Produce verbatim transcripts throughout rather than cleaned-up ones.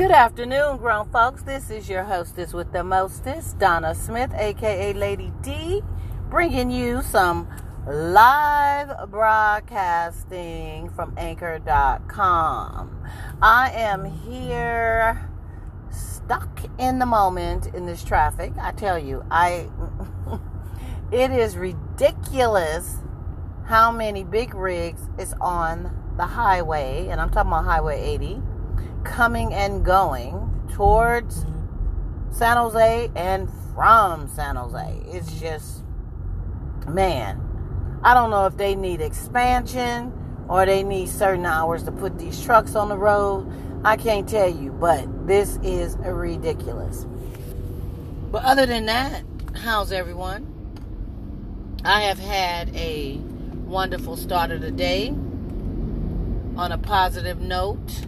Good afternoon, grown folks. This is your hostess with the mostest, Donna Smith, aka Lady D, bringing you some live broadcasting from anchor dot com. I am here stuck in the moment in this traffic. I tell you, I it is ridiculous how many big rigs is on the highway, and I'm talking about Highway eighty, coming and going towards San Jose and from San Jose. It's just, man, I don't know if they need expansion or they need certain hours to put these trucks on the road. I can't tell you, but this is ridiculous. But other than that, how's everyone? I have had a wonderful start of the day on a positive note.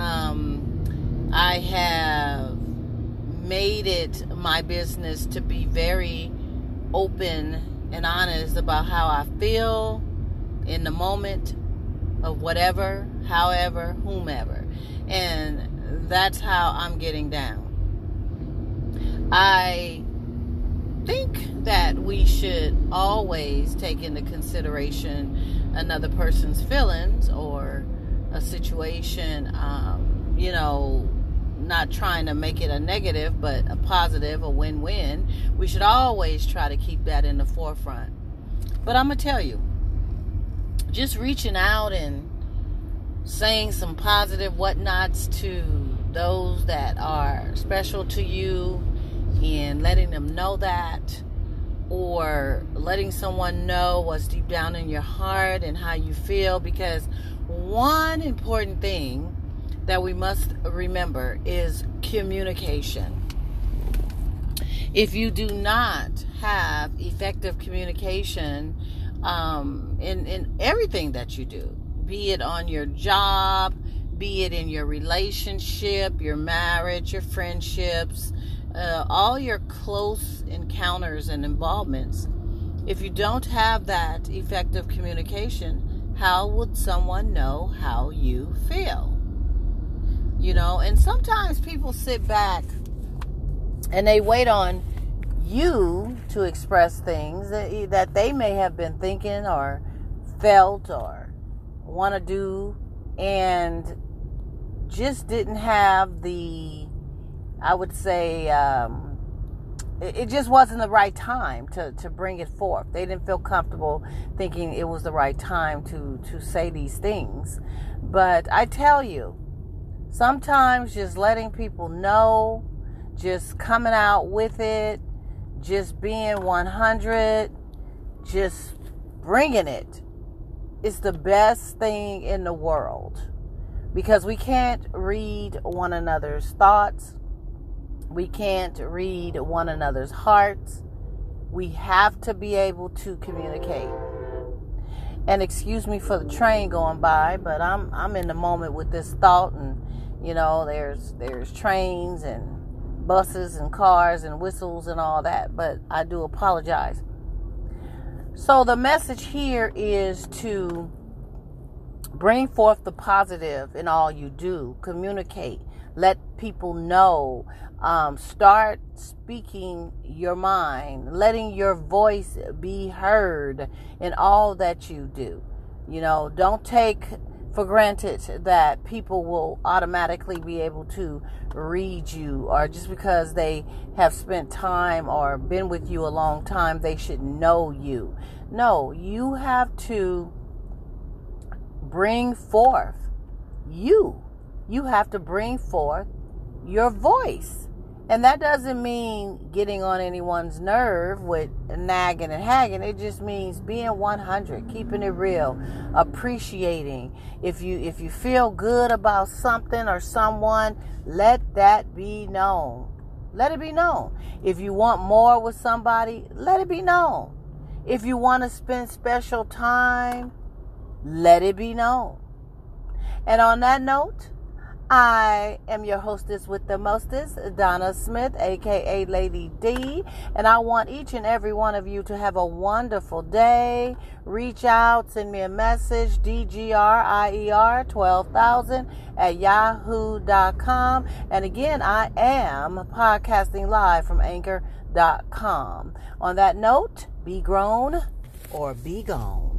Um, I have made it my business to be very open and honest about how I feel in the moment of whatever, however, whomever. And that's how I'm getting down. I think that we should always take into consideration another person's feelings or a situation, um, you know, not trying to make it a negative, but a positive, a win-win. We should always try to keep that in the forefront. But I'm going to tell you, just reaching out and saying some positive whatnots to those that are special to you and letting them know that, or letting someone know what's deep down in your heart and how you feel, because one important thing that we must remember is communication. If you do not have effective communication um, in, in everything that you do, be it on your job, be it in your relationship, your marriage, your friendships, uh, all your close encounters and involvements, if you don't have that effective communication, how would someone know how you feel? You know, and sometimes people sit back and they wait on you to express things that, that they may have been thinking or felt or want to do, and just didn't have the, I would say, um, it just wasn't the right time to, to bring it forth. They didn't feel comfortable thinking it was the right time to, to say these things. But I tell you, sometimes just letting people know, just coming out with it, just being one hundred, just bringing it, is the best thing in the world. Because we can't read one another's thoughts. We can't read one another's hearts. We have to be able to communicate. And excuse me for the train going by, but I'm I'm in the moment with this thought, and you know, there's there's trains and buses and cars and whistles and all that, but I do apologize. So the message here is to bring forth the positive in all you do. Communicate. Let people know. Um, start speaking your mind. Letting your voice be heard in all that you do. You know, don't take for granted that people will automatically be able to read you, or just because they have spent time or been with you a long time, they should know you. No, you have to bring forth you. You have to bring forth your voice. And that doesn't mean getting on anyone's nerve with nagging and hagging. It just means being one hundred, keeping it real, appreciating. If you if you feel good about something or someone, let that be known. Let it be known. If you want more with somebody, let it be known. If you want to spend special time, let it be known. And on that note, I am your hostess with the mostest, Donna Smith, aka Lady D, and I want each and every one of you to have a wonderful day. Reach out, send me a message, D G R I E R twelve thousand at yahoo dot com. And again, I am podcasting live from anchor dot com. On that note, be grown or be gone.